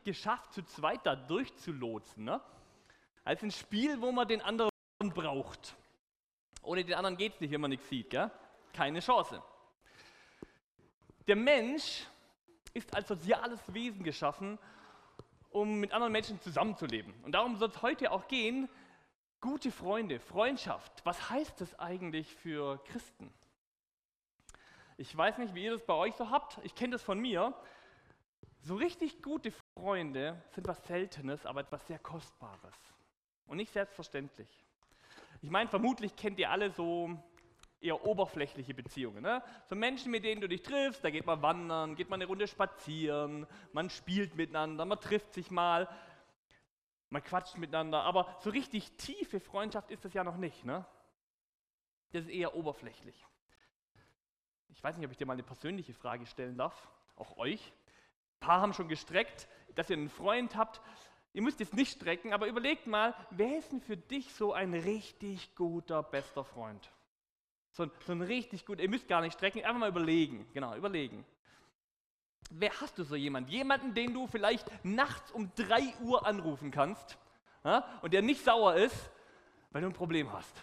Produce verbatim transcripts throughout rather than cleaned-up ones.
geschafft, zu zweit da durchzulotsen. Ne? Also ein Spiel, wo man den anderen braucht. Ohne den anderen geht es nicht, wenn man nichts sieht. Gell? Keine Chance. Der Mensch ist als soziales Wesen geschaffen, um mit anderen Menschen zusammenzuleben. Und darum soll es heute auch gehen, gute Freunde, Freundschaft. Was heißt das eigentlich für Christen? Ich weiß nicht, wie ihr das bei euch so habt. Ich kenne das von mir. So richtig gute Freunde sind was Seltenes, aber etwas sehr Kostbares. Und nicht selbstverständlich. Ich meine, vermutlich kennt ihr alle so eher oberflächliche Beziehungen. Ne? So Menschen, mit denen du dich triffst, da geht man wandern, geht man eine Runde spazieren, man spielt miteinander, man trifft sich mal, man quatscht miteinander. Aber so richtig tiefe Freundschaft ist das ja noch nicht. Ne? Das ist eher oberflächlich. Ich weiß nicht, ob ich dir mal eine persönliche Frage stellen darf, auch euch. Ein paar haben schon gestreckt, dass ihr einen Freund habt. Ihr müsst jetzt nicht strecken, aber überlegt mal, wer ist denn für dich so ein richtig guter, bester Freund? So ein, so ein richtig gut, ihr müsst gar nicht strecken, einfach mal überlegen. Genau, überlegen. Wer hast du so jemanden? Jemanden, den du vielleicht nachts um drei Uhr anrufen kannst, ja, und der nicht sauer ist, weil du ein Problem hast.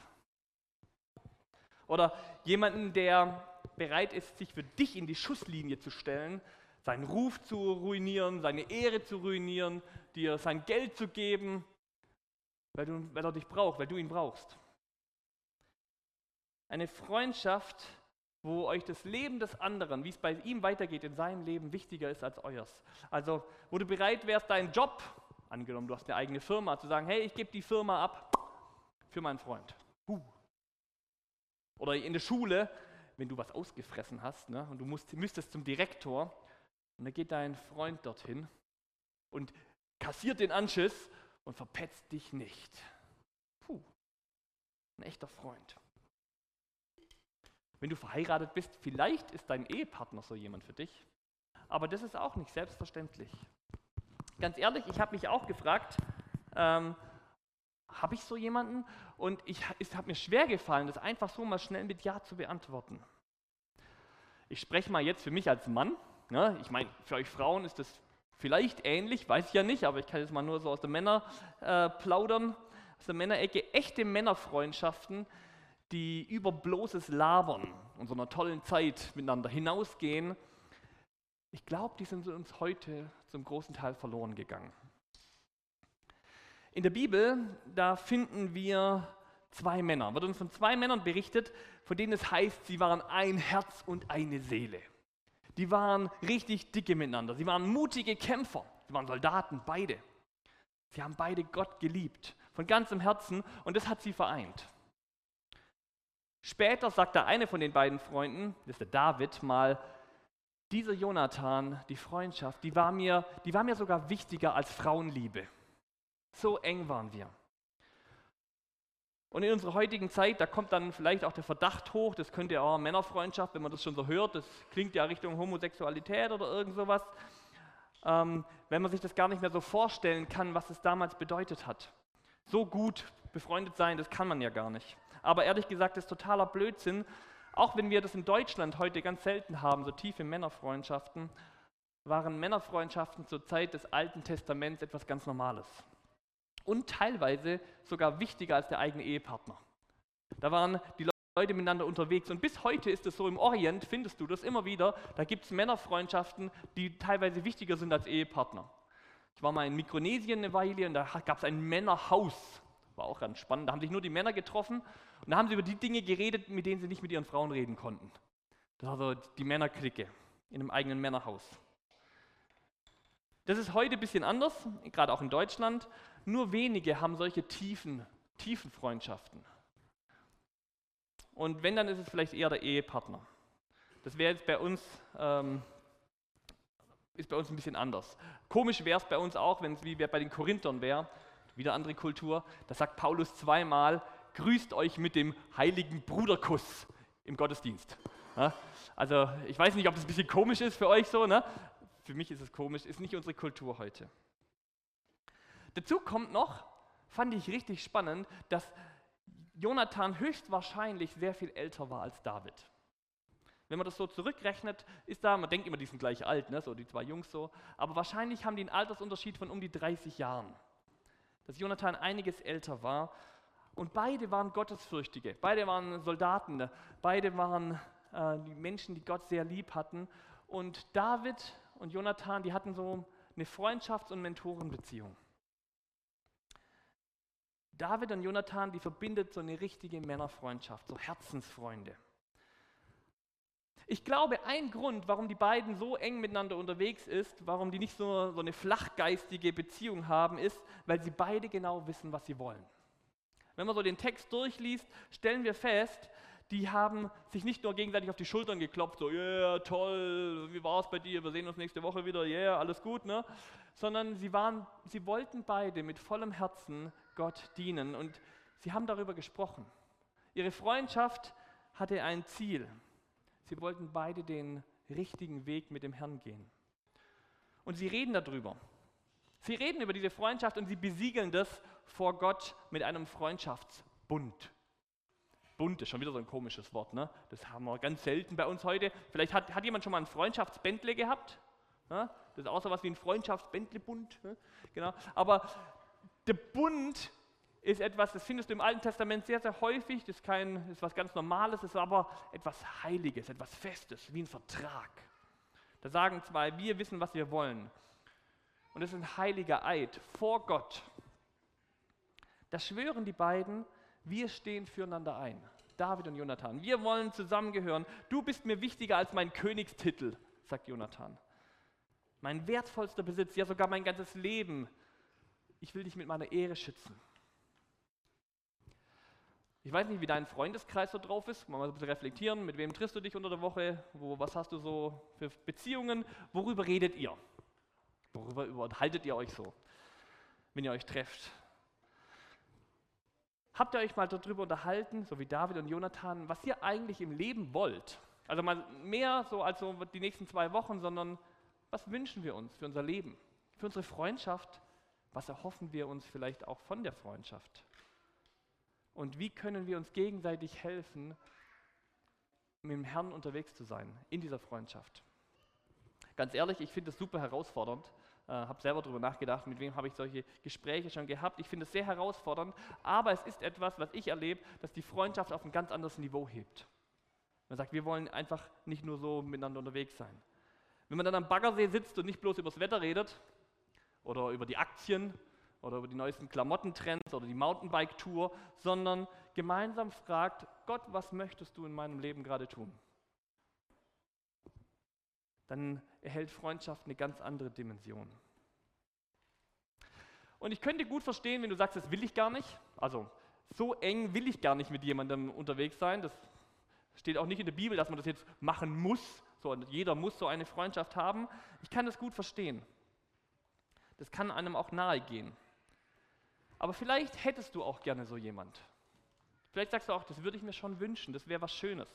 Oder jemanden, der bereit ist, sich für dich in die Schusslinie zu stellen, seinen Ruf zu ruinieren, seine Ehre zu ruinieren, dir sein Geld zu geben, weil, du, weil er dich braucht, weil du ihn brauchst. Eine Freundschaft, wo euch das Leben des anderen, wie es bei ihm weitergeht in seinem Leben, wichtiger ist als euers. Also, wo du bereit wärst, deinen Job, angenommen, du hast eine eigene Firma, zu sagen, hey, ich gebe die Firma ab für meinen Freund. Huh. Oder in der Schule, wenn du was ausgefressen hast, ne, und du musst, müsstest zum Direktor, und da geht dein Freund dorthin und kassiert den Anschiss und verpetzt dich nicht. Puh, ein echter Freund. Wenn du verheiratet bist, vielleicht ist dein Ehepartner so jemand für dich, aber das ist auch nicht selbstverständlich. Ganz ehrlich, ich habe mich auch gefragt, ähm, habe ich so jemanden? Und ich, es hat mir schwer gefallen, das einfach so mal schnell mit Ja zu beantworten. Ich spreche mal jetzt für mich als Mann. Ne? Ich meine, für euch Frauen ist das vielleicht ähnlich, weiß ich ja nicht, aber ich kann jetzt mal nur so aus der Männer äh, plaudern, aus der Männerecke. Echte Männerfreundschaften, die über bloßes Labern und so einer tollen Zeit miteinander hinausgehen, ich glaube, die sind uns heute zum großen Teil verloren gegangen. In der Bibel, da finden wir zwei Männer. Wird uns von zwei Männern berichtet, von denen es heißt, sie waren ein Herz und eine Seele. Die waren richtig dicke miteinander. Sie waren mutige Kämpfer. Sie waren Soldaten, beide. Sie haben beide Gott geliebt, von ganzem Herzen, und das hat sie vereint. Später sagt der eine von den beiden Freunden, das ist der David, mal, dieser Jonathan, die Freundschaft, die war mir, die war mir sogar wichtiger als Frauenliebe. So eng waren wir. Und in unserer heutigen Zeit, da kommt dann vielleicht auch der Verdacht hoch, das könnte ja auch Männerfreundschaft, wenn man das schon so hört, das klingt ja Richtung Homosexualität oder irgend sowas, ähm, wenn man sich das gar nicht mehr so vorstellen kann, was es damals bedeutet hat. So gut befreundet sein, das kann man ja gar nicht. Aber ehrlich gesagt, das ist totaler Blödsinn, auch wenn wir das in Deutschland heute ganz selten haben, so tiefe Männerfreundschaften, waren Männerfreundschaften zur Zeit des Alten Testaments etwas ganz Normales. Und teilweise sogar wichtiger als der eigene Ehepartner. Da waren die Leute miteinander unterwegs und bis heute ist es so, im Orient findest du das immer wieder, da gibt es Männerfreundschaften, die teilweise wichtiger sind als Ehepartner. Ich war mal in Mikronesien eine Weile und da gab es ein Männerhaus, war auch ganz spannend, da haben sich nur die Männer getroffen und da haben sie über die Dinge geredet, mit denen sie nicht mit ihren Frauen reden konnten. Das war so die Männerklicke in einem eigenen Männerhaus. Das ist heute ein bisschen anders, gerade auch in Deutschland. Nur wenige haben solche tiefen, tiefen Freundschaften. Und wenn, dann ist es vielleicht eher der Ehepartner. Das wäre jetzt bei uns, ähm, ist bei uns ein bisschen anders. Komisch wäre es bei uns auch, wenn es wie bei den Korinthern wäre, wieder andere Kultur, da sagt Paulus zweimal, grüßt euch mit dem heiligen Bruderkuss im Gottesdienst. Ja? Also ich weiß nicht, ob das ein bisschen komisch ist für euch so, ne? Für mich ist es komisch, ist nicht unsere Kultur heute. Dazu kommt noch, fand ich richtig spannend, dass Jonathan höchstwahrscheinlich sehr viel älter war als David. Wenn man das so zurückrechnet, ist da, man denkt immer, die sind gleich alt, ne? So die zwei Jungs so, aber wahrscheinlich haben die einen Altersunterschied von um die dreißig Jahren. Dass Jonathan einiges älter war und beide waren Gottesfürchtige, beide waren Soldaten, beide waren äh, die Menschen, die Gott sehr lieb hatten. Und David und Jonathan, die hatten so eine Freundschafts- und Mentorenbeziehung. David und Jonathan, die verbindet so eine richtige Männerfreundschaft, so Herzensfreunde. Ich glaube, ein Grund, warum die beiden so eng miteinander unterwegs ist, warum die nicht so, so eine flachgeistige Beziehung haben, ist, weil sie beide genau wissen, was sie wollen. Wenn man so den Text durchliest, stellen wir fest, die haben sich nicht nur gegenseitig auf die Schultern geklopft, so, yeah, toll, wie war es bei dir, wir sehen uns nächste Woche wieder, yeah, alles gut, ne? Sondern sie, waren, sie wollten beide mit vollem Herzen Gott dienen und sie haben darüber gesprochen. Ihre Freundschaft hatte ein Ziel. Sie wollten beide den richtigen Weg mit dem Herrn gehen. Und sie reden darüber. Sie reden über diese Freundschaft und sie besiegeln das vor Gott mit einem Freundschaftsbund. Bund ist schon wieder so ein komisches Wort, ne? Das haben wir ganz selten bei uns heute. Vielleicht hat, hat jemand schon mal ein Freundschaftsbändle gehabt? Ne? Das ist auch so was wie ein Freundschaftsbändlebund. Ne? Genau. Aber der Bund ist etwas, das findest du im Alten Testament sehr, sehr häufig. Das ist, kein, das ist was ganz Normales, das ist aber etwas Heiliges, etwas Festes, wie ein Vertrag. Da sagen zwei, wir wissen, was wir wollen. Und das ist ein heiliger Eid vor Gott. Da schwören die beiden, wir stehen füreinander ein. David und Jonathan. Wir wollen zusammengehören. Du bist mir wichtiger als mein Königstitel, sagt Jonathan. Mein wertvollster Besitz, ja sogar mein ganzes Leben. Ich will dich mit meiner Ehre schützen. Ich weiß nicht, wie dein Freundeskreis so drauf ist. Mal ein bisschen reflektieren. Mit wem triffst du dich unter der Woche? Wo, was hast du so für Beziehungen? Worüber redet ihr? Worüber unterhaltet ihr euch so, wenn ihr euch trefft? Habt ihr euch mal darüber unterhalten, so wie David und Jonathan, was ihr eigentlich im Leben wollt? Also mal mehr so als so die nächsten zwei Wochen, sondern was wünschen wir uns für unser Leben, für unsere Freundschaft? Was erhoffen wir uns vielleicht auch von der Freundschaft? Und wie können wir uns gegenseitig helfen, mit dem Herrn unterwegs zu sein, in dieser Freundschaft? Ganz ehrlich, ich finde es super herausfordernd. Ich äh, habe selber darüber nachgedacht, mit wem habe ich solche Gespräche schon gehabt. Ich finde es sehr herausfordernd, aber es ist etwas, was ich erlebe, das die Freundschaft auf ein ganz anderes Niveau hebt. Man sagt, wir wollen einfach nicht nur so miteinander unterwegs sein. Wenn man dann am Baggersee sitzt und nicht bloß über das Wetter redet oder über die Aktien oder über die neuesten Klamottentrends oder die Mountainbike-Tour, sondern gemeinsam fragt, Gott, was möchtest du in meinem Leben gerade tun? Dann erhält Freundschaft eine ganz andere Dimension. Und ich könnte gut verstehen, wenn du sagst, das will ich gar nicht. Also so eng will ich gar nicht mit jemandem unterwegs sein. Das steht auch nicht in der Bibel, dass man das jetzt machen muss. So, jeder muss so eine Freundschaft haben. Ich kann das gut verstehen. Das kann einem auch nahe gehen. Aber vielleicht hättest du auch gerne so jemand. Vielleicht sagst du auch, das würde ich mir schon wünschen, das wäre was Schönes.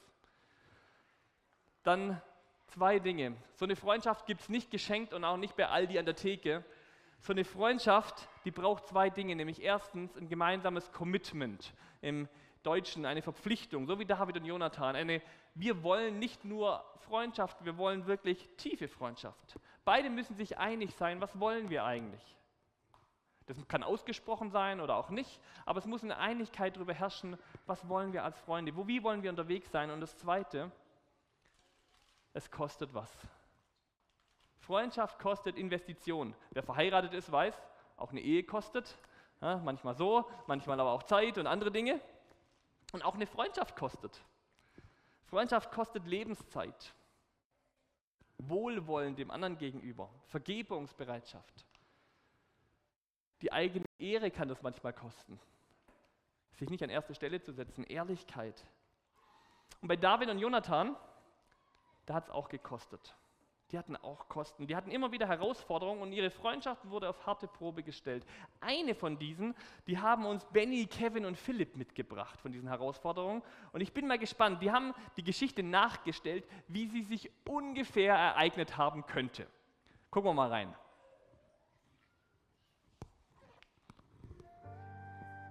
Dann zwei Dinge. So eine Freundschaft gibt es nicht geschenkt und auch nicht bei Aldi an der Theke. So eine Freundschaft, die braucht zwei Dinge, nämlich erstens ein gemeinsames Commitment, im Deutschen eine Verpflichtung, so wie David und Jonathan. Eine, wir wollen nicht nur Freundschaft, wir wollen wirklich tiefe Freundschaft. Beide müssen sich einig sein, was wollen wir eigentlich? Das kann ausgesprochen sein oder auch nicht, aber es muss eine Einigkeit darüber herrschen, was wollen wir als Freunde, wo, wie wollen wir unterwegs sein. Und das Zweite, es kostet was. Freundschaft kostet Investition. Wer verheiratet ist, weiß, auch eine Ehe kostet. Ja, manchmal so, manchmal aber auch Zeit und andere Dinge. Und auch eine Freundschaft kostet. Freundschaft kostet Lebenszeit. Wohlwollen dem anderen gegenüber. Vergebungsbereitschaft. Die eigene Ehre kann das manchmal kosten. Sich nicht an erste Stelle zu setzen. Ehrlichkeit. Und bei David und Jonathan, da hat es auch gekostet. Die hatten auch Kosten. Die hatten immer wieder Herausforderungen und ihre Freundschaft wurde auf harte Probe gestellt. Eine von diesen, die haben uns Benny, Kevin und Philipp mitgebracht von diesen Herausforderungen. Und ich bin mal gespannt, die haben die Geschichte nachgestellt, wie sie sich ungefähr ereignet haben könnte. Gucken wir mal rein.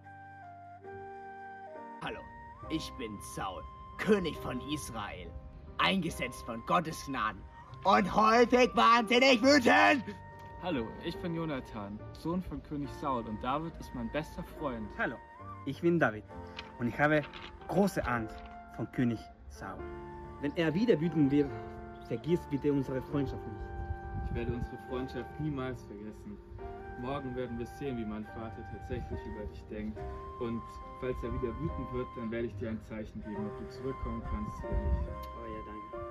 Hallo, ich bin Saul, König von Israel. eingesetzt von Gottes Gnaden und häufig wahnsinnig wütend. Hallo, ich bin Jonathan, Sohn von König Saul und David ist mein bester Freund. Hallo, ich bin David und ich habe große Angst von König Saul. Wenn er wieder wütend wird, vergiss bitte unsere Freundschaft nicht. Ich werde unsere Freundschaft niemals vergessen. Morgen werden wir sehen, wie mein Vater tatsächlich über dich denkt. Und falls er wieder wütend wird, dann werde ich dir ein Zeichen geben, ob du zurückkommen kannst oder nicht. Oh ja,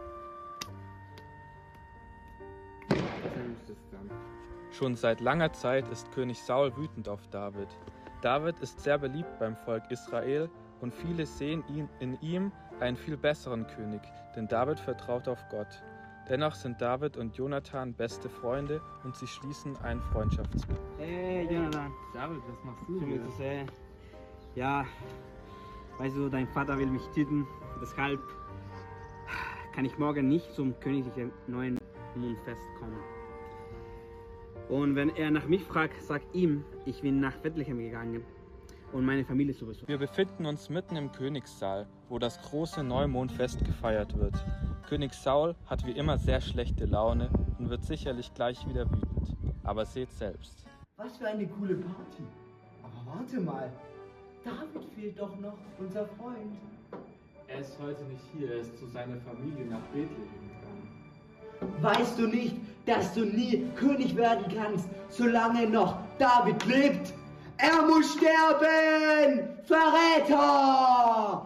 danke. Sehr gut, bis dann. Schon seit langer Zeit ist König Saul wütend auf David. David ist sehr beliebt beim Volk Israel und viele sehen ihn in ihm einen viel besseren König, denn David vertraut auf Gott. Dennoch sind David und Jonathan beste Freunde und sie schließen einen Freundschaftsbund. Hey Jonathan. David, was machst du Schön, hier? dich zu sehen. Ja, weißt du, dein Vater will mich töten, deshalb kann ich morgen nicht zum königlichen neuen Mondfest kommen. Und wenn er nach mich fragt, sag ihm, ich bin nach Bethlehem gegangen, um meine Familie zu besuchen. Wir befinden uns mitten im Königssaal, wo das große Neumondfest gefeiert wird. König Saul hat wie immer sehr schlechte Laune und wird sicherlich gleich wieder wütend. Aber seht selbst. Was für eine coole Party. Aber warte mal, David fehlt doch noch, unser Freund. Er ist heute nicht hier, er ist zu seiner Familie nach Bethlehem gegangen. Weißt du nicht, dass du nie König werden kannst, solange noch David lebt? Er muss sterben! Verräter!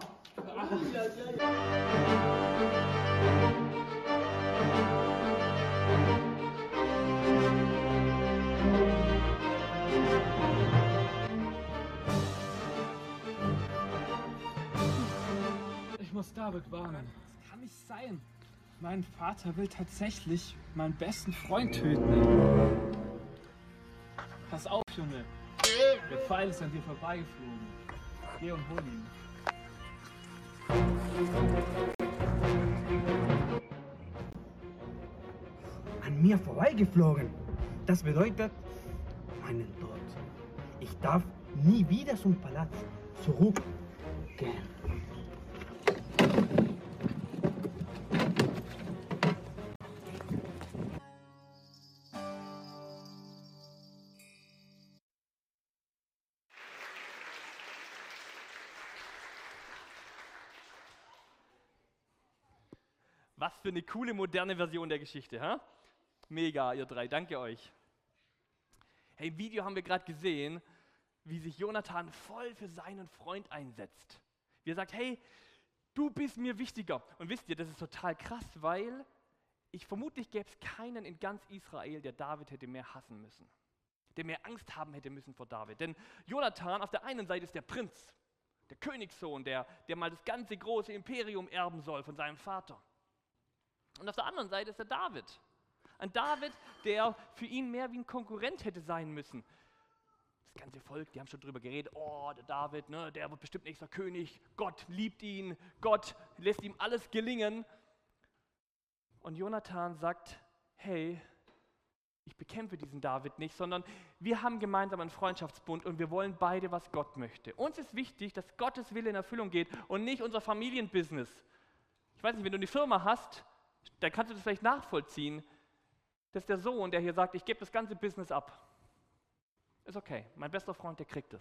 Ich muss David warnen. Das kann nicht sein. Mein Vater will tatsächlich meinen besten Freund töten. Pass auf, Junge. Der Pfeil ist an dir vorbeigeflogen. Geh und hol ihn. An mir vorbeigeflogen. Das bedeutet meinen Tod. Ich darf nie wieder zum Palast zurückgehen. Was für eine coole moderne Version der Geschichte, ha? Mega, ihr drei, danke euch. Hey, im Video haben wir gerade gesehen, wie sich Jonathan voll für seinen Freund einsetzt. Wie er sagt, hey, du bist mir wichtiger. Und wisst ihr, das ist total krass, weil ich vermutlich gäbe es keinen in ganz Israel, der David hätte mehr hassen müssen. Der mehr Angst haben hätte müssen vor David. Denn Jonathan auf der einen Seite ist der Prinz, der Königssohn, der, der mal das ganze große Imperium erben soll von seinem Vater. Und auf der anderen Seite ist der David. Ein David, der für ihn mehr wie ein Konkurrent hätte sein müssen. Das ganze Volk, die haben schon drüber geredet, oh, der David, ne, der wird bestimmt nächster König, Gott liebt ihn, Gott lässt ihm alles gelingen. Und Jonathan sagt, hey, ich bekämpfe diesen David nicht, sondern wir haben gemeinsam einen Freundschaftsbund und wir wollen beide, was Gott möchte. Uns ist wichtig, dass Gottes Wille in Erfüllung geht und nicht unser Familienbusiness. Ich weiß nicht, wenn du eine Firma hast, dann kannst du das vielleicht nachvollziehen. Das ist der Sohn, der hier sagt, ich gebe das ganze Business ab. Ist okay, mein bester Freund, der kriegt es.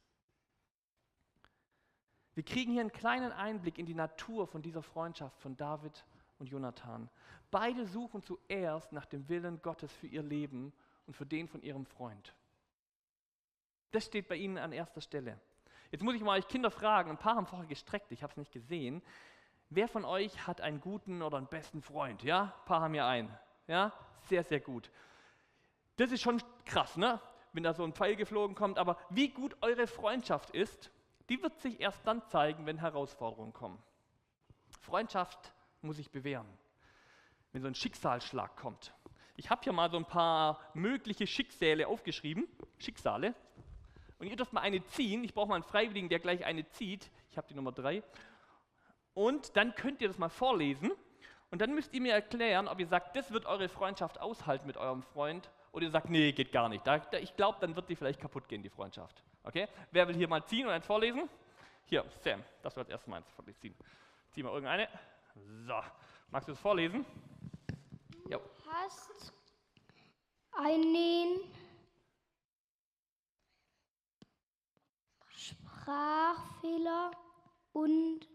Wir kriegen hier einen kleinen Einblick in die Natur von dieser Freundschaft von David und Jonathan. Beide suchen zuerst nach dem Willen Gottes für ihr Leben und für den von ihrem Freund. Das steht bei ihnen an erster Stelle. Jetzt muss ich mal euch Kinder fragen, ein paar haben vorher gestreckt, ich habe es nicht gesehen. Wer von euch hat einen guten oder einen besten Freund? Ja, ein paar haben ja einen. Ja, sehr, sehr gut. Das ist schon krass, ne? Wenn da so ein Pfeil geflogen kommt, aber wie gut eure Freundschaft ist, die wird sich erst dann zeigen, wenn Herausforderungen kommen. Freundschaft muss sich bewähren, wenn so ein Schicksalsschlag kommt. Ich habe hier mal so ein paar mögliche Schicksale aufgeschrieben, Schicksale, und ihr dürft mal eine ziehen. Ich brauche mal einen Freiwilligen, der gleich eine zieht. Ich habe die Nummer drei. Und dann könnt ihr das mal vorlesen und dann müsst ihr mir erklären, ob ihr sagt, das wird eure Freundschaft aushalten mit eurem Freund oder ihr sagt, nee, geht gar nicht. Da, da, ich glaube, dann wird die vielleicht kaputt gehen, die Freundschaft. Okay? Wer will hier mal ziehen und eins vorlesen? Hier, Sam, das wird erst mal eins ziehen. Zieh mal irgendeine. So, Magst du es vorlesen? Ja. Hast einen Sprachfehler und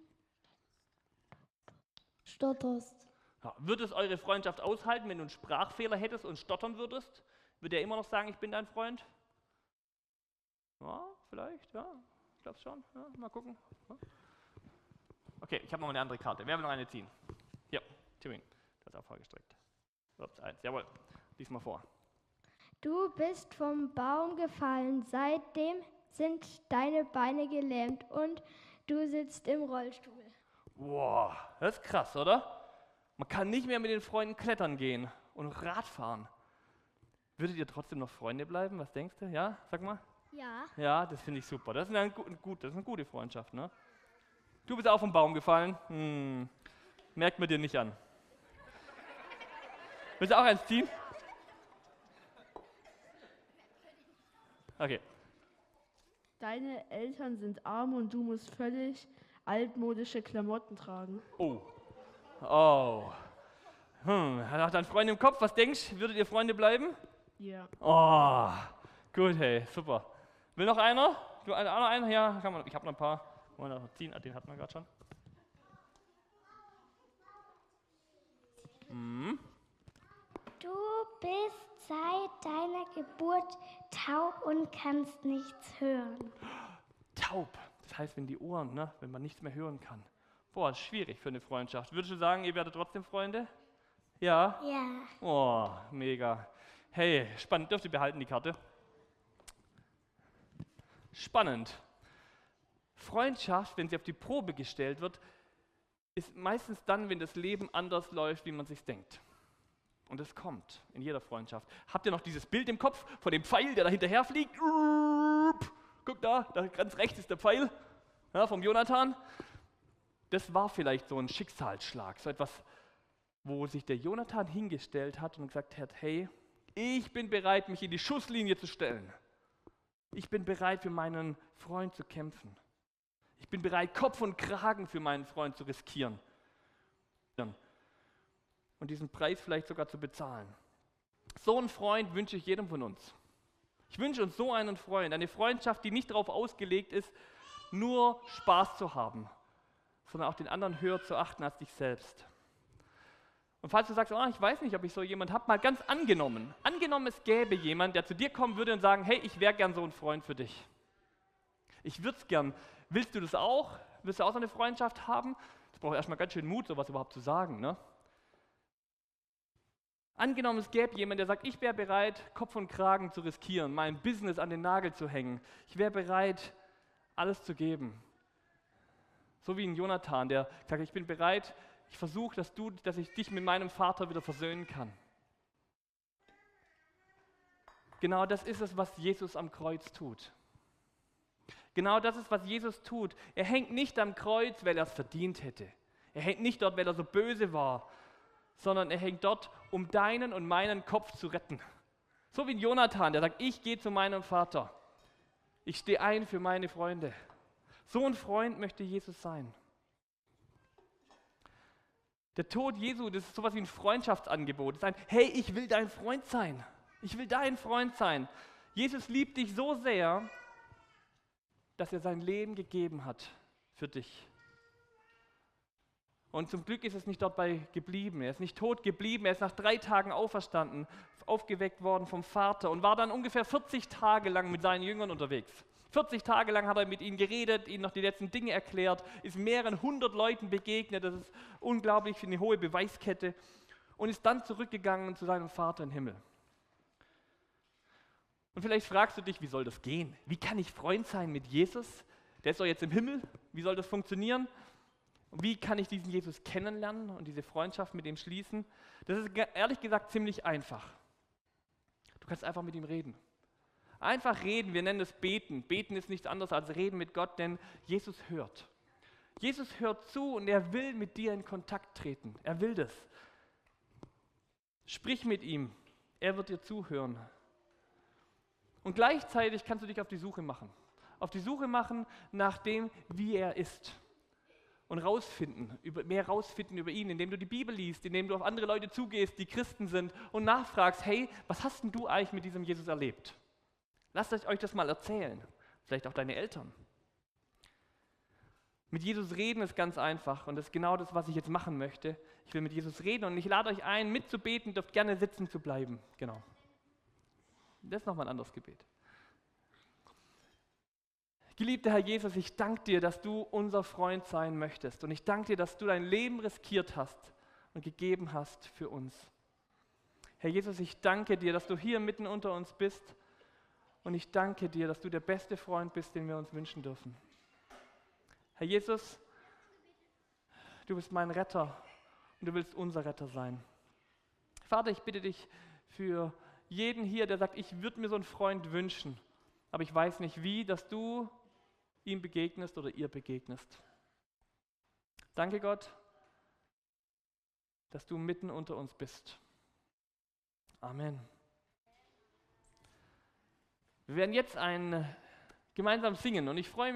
stotterst. Ja. Würde es eure Freundschaft aushalten, wenn du einen Sprachfehler hättest und stottern würdest? Würde er immer noch sagen, ich bin dein Freund? Ja, vielleicht, ja. Ich glaube schon. Ja, mal gucken. Ja. Okay, ich habe noch eine andere Karte. Wer will noch eine ziehen? Ja, Timin. Das ist auch vorgestreckt. Ups, eins. Jawohl. Lies mal vor. Du bist vom Baum gefallen. Seitdem sind deine Beine gelähmt und du sitzt im Rollstuhl. Wow, das ist krass, oder? Man kann nicht mehr mit den Freunden klettern gehen und Rad fahren. Würdet ihr trotzdem noch Freunde bleiben? Was denkst du? Ja, sag mal. Ja. Ja, das finde ich super. Das ist eine, gut, das ist eine gute Freundschaft, ne? Du bist auch vom Baum gefallen. Hm. Merkt mir dir nicht an. Willst du auch eins ziehen? Okay. Deine Eltern sind arm und du musst völlig altmodische Klamotten tragen. Oh. Oh. Hm. Hat dein Freund im Kopf? Was denkst du? Würdet ihr Freunde bleiben? Ja. Oh. Gut, hey, super. Will noch einer? Du, auch noch einer? Ja, kann man, ich habe noch ein paar. Wollen wir noch ziehen? Den hatten wir gerade schon. Hm. Du bist seit deiner Geburt taub und kannst nichts hören. Taub. Das heißt, wenn die Ohren, ne, wenn man nichts mehr hören kann. Boah, ist schwierig für eine Freundschaft. Würdest du sagen, ihr werdet trotzdem Freunde? Ja? Ja. Oh, mega. Hey, spannend. Dürft ihr behalten, die Karte? Spannend. Freundschaft, wenn sie auf die Probe gestellt wird, ist meistens dann, wenn das Leben anders läuft, wie man sich denkt. Und es kommt in jeder Freundschaft. Habt ihr noch dieses Bild im Kopf von dem Pfeil, der da hinterher fliegt? Guck da, da ganz rechts ist der Pfeil, ja, vom Jonathan. Das war vielleicht so ein Schicksalsschlag, so etwas, wo sich der Jonathan hingestellt hat und gesagt hat, hey, ich bin bereit, mich in die Schusslinie zu stellen. Ich bin bereit, für meinen Freund zu kämpfen. Ich bin bereit, Kopf und Kragen für meinen Freund zu riskieren. Und diesen Preis vielleicht sogar zu bezahlen. So einen Freund wünsche ich jedem von uns. Ich wünsche uns so einen Freund, eine Freundschaft, die nicht darauf ausgelegt ist, nur Spaß zu haben, sondern auch den anderen höher zu achten als dich selbst. Und falls du sagst, oh, ich weiß nicht, ob ich so jemanden habe, mal ganz angenommen. Angenommen, es gäbe jemand, der zu dir kommen würde und sagen, hey, ich wäre gern so ein Freund für dich. Ich würde es gern. Willst du das auch? Willst du auch so eine Freundschaft haben? Das braucht erstmal ganz schön Mut, sowas überhaupt zu sagen, ne? Angenommen, es gäbe jemand, der sagt, ich wäre bereit, Kopf und Kragen zu riskieren, mein Business an den Nagel zu hängen. Ich wäre bereit, alles zu geben. So wie ein Jonathan, der sagt, ich bin bereit, ich versuche, dass du, dass ich dich mit meinem Vater wieder versöhnen kann. Genau das ist es, was Jesus am Kreuz tut. Genau das ist, was Jesus tut. Er hängt nicht am Kreuz, weil er es verdient hätte. Er hängt nicht dort, weil er so böse war, sondern er hängt dort, um deinen und meinen Kopf zu retten. So wie ein Jonathan, der sagt, ich gehe zu meinem Vater. Ich stehe ein für meine Freunde. So ein Freund möchte Jesus sein. Der Tod Jesu, das ist sowas wie ein Freundschaftsangebot. Das ist ein, hey, ich will dein Freund sein. Ich will dein Freund sein. Jesus liebt dich so sehr, dass er sein Leben gegeben hat für dich. Und zum Glück ist es nicht dabei geblieben. Er ist nicht tot geblieben. Er ist nach drei Tagen auferstanden, aufgeweckt worden vom Vater und war dann ungefähr vierzig Tage lang mit seinen Jüngern unterwegs. vierzig Tage lang hat er mit ihnen geredet, ihnen noch die letzten Dinge erklärt, ist mehreren hundert Leuten begegnet. Das ist unglaublich für eine hohe Beweiskette. Und ist dann zurückgegangen zu seinem Vater im Himmel. Und vielleicht fragst du dich, wie soll das gehen? Wie kann ich Freund sein mit Jesus? Der ist doch jetzt im Himmel. Wie soll das funktionieren? Und wie kann ich diesen Jesus kennenlernen und diese Freundschaft mit ihm schließen? Das ist ehrlich gesagt ziemlich einfach. Du kannst einfach mit ihm reden. Einfach reden, wir nennen es Beten. Beten ist nichts anderes als Reden mit Gott, denn Jesus hört. Jesus hört zu und er will mit dir in Kontakt treten. Er will das. Sprich mit ihm, er wird dir zuhören. Und gleichzeitig kannst du dich auf die Suche machen. Auf die Suche machen nach dem, wie er ist. und rausfinden, über, mehr rausfinden über ihn, indem du die Bibel liest, indem du auf andere Leute zugehst, die Christen sind und nachfragst, hey, was hast denn du eigentlich mit diesem Jesus erlebt? Lasst euch das mal erzählen, vielleicht auch deine Eltern. Mit Jesus reden ist ganz einfach und das ist genau das, was ich jetzt machen möchte. Ich will mit Jesus reden und ich lade euch ein, mitzubeten, dürft gerne sitzen zu bleiben. Genau. Das ist nochmal ein anderes Gebet. Geliebter Herr Jesus, ich danke dir, dass du unser Freund sein möchtest und ich danke dir, dass du dein Leben riskiert hast und gegeben hast für uns. Herr Jesus, ich danke dir, dass du hier mitten unter uns bist und ich danke dir, dass du der beste Freund bist, den wir uns wünschen dürfen. Herr Jesus, du bist mein Retter und du willst unser Retter sein. Vater, ich bitte dich für jeden hier, der sagt, ich würde mir so einen Freund wünschen, aber ich weiß nicht wie, dass du ihm begegnest oder ihr begegnest. Danke Gott, dass du mitten unter uns bist. Amen. Wir werden jetzt ein gemeinsam singen und ich freue mich,